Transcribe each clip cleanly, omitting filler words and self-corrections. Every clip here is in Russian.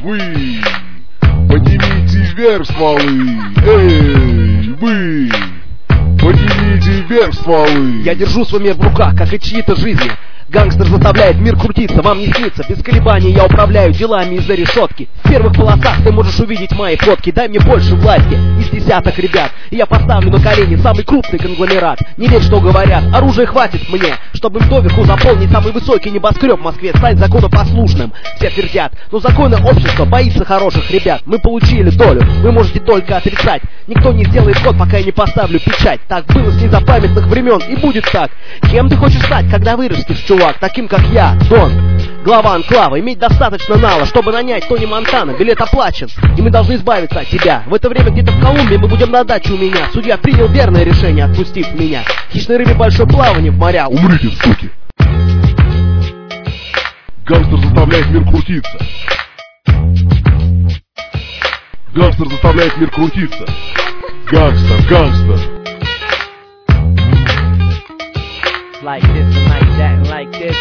вы, поднимите вверх стволы. Эй, вы, поднимите вверх стволы. Я держу свой мир в руках, как и чьи-то жизни. Гангстер заставляет мир крутиться, вам не снится. Без колебаний я управляю делами из-за решетки. В первых полосах ты можешь увидеть мои фотки. Дай мне больше власти из десяток ребят, и я поставлю на колени самый крупный конгломерат. Не верь, что говорят, оружия хватит мне, чтобы им доверху заполнить самый высокий небоскреб в Москве. Стать законопослушным, все твердят, но законы общества боится хороших ребят. Мы получили долю, вы можете только отрицать. Никто не сделает ход, пока я не поставлю печать. Так было с незапамятных времен и будет так. Кем ты хочешь стать, когда вырастешь, чувак? Таким как я, Дон, глава анклава. Иметь достаточно нала, чтобы нанять Тони Монтана. Билет оплачен, и мы должны избавиться от тебя. В это время где-то в Колумбии мы будем на даче у меня. Судья принял верное решение, отпустив меня. Хищной рыбе большое плавание в моря. Умрите, суки. Гангстер заставляет мир крутиться. Гангстер заставляет мир крутиться. Гангстер, гангстер. Like this and like that and like this.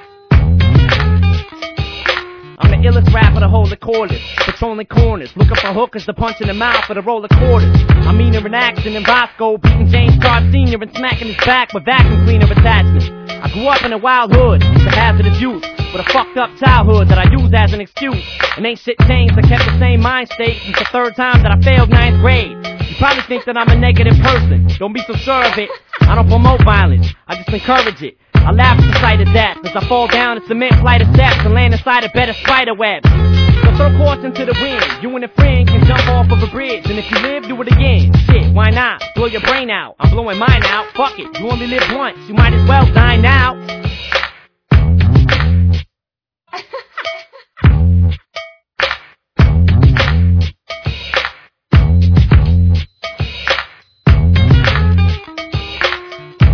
I'm the illest rapper to hold the cordless, patrolling corners, looking for hookers to punch in the mouth for the roll of quarters. I'm meaner in action in Bosco, beating James Todd Sr. and smacking his back with vacuum cleaner attachments. I grew up in a wild hood, the hazardous youth, with a fucked up childhood that I used as an excuse. And ain't shit changed, I kept the same mind state since the third time that I failed 9th grade. You probably think that I'm a negative person, don't be so sure of it. I don't promote violence, I just encourage it. I laugh at the sight of death as I fall down and submit flight of steps and land inside a bed of spider webs. So throw caution to the wind, you and a friend can jump off of a bridge, and if you live, do it again. Shit, why not? Blow your brain out, I'm blowing mine out, fuck it, you only live once, you might as well die now.